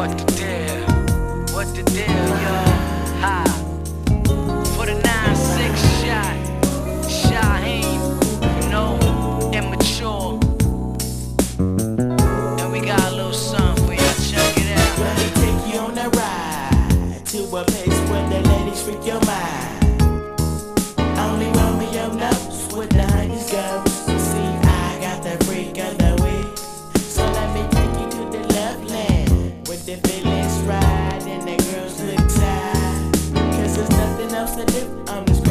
What the deal? What the deal, y'all? Ha! For the 9-6 shot, Shaheem, you know, immature. And we got a little something for y'all, check it out. Let me take you on a ride to a place where the ladies freak your mind. Only Romeo knows what the honeys go. See, I got the freak of the week. So let me take you to the love land, where the feelings ride and the girls look tired. Cause there's nothing else to do on this